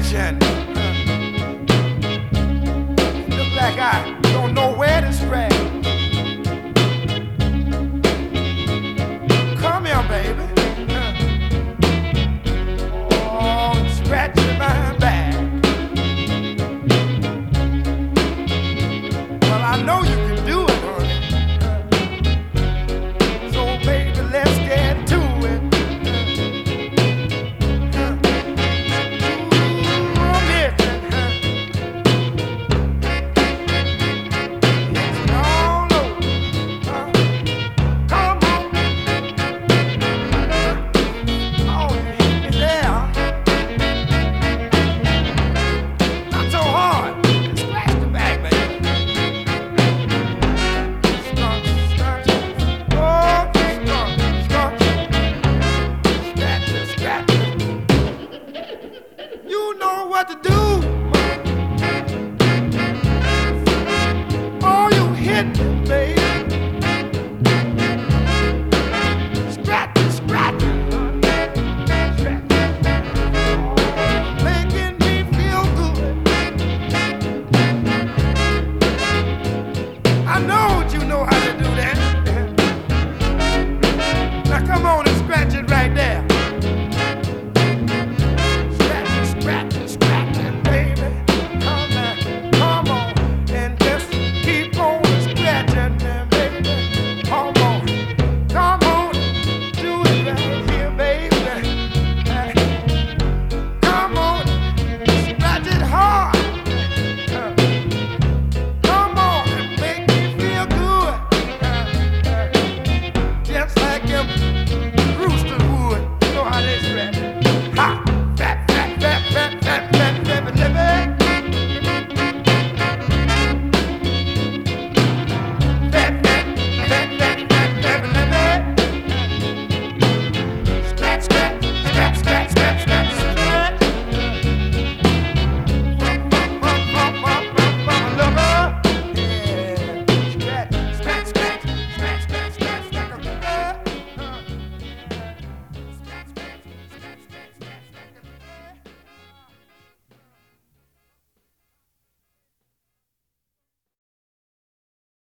scratching. Look like I don't know where to scratch. Come here, baby. Oh, scratching my back. Well, I know you can do it, honey. So, baby, let's get to it. You know what to do. Oh, you hit me, baby. Scratch, scratch, scratch. Oh, making me feel good. I know you know how to do that. Now come on and scratch it right there.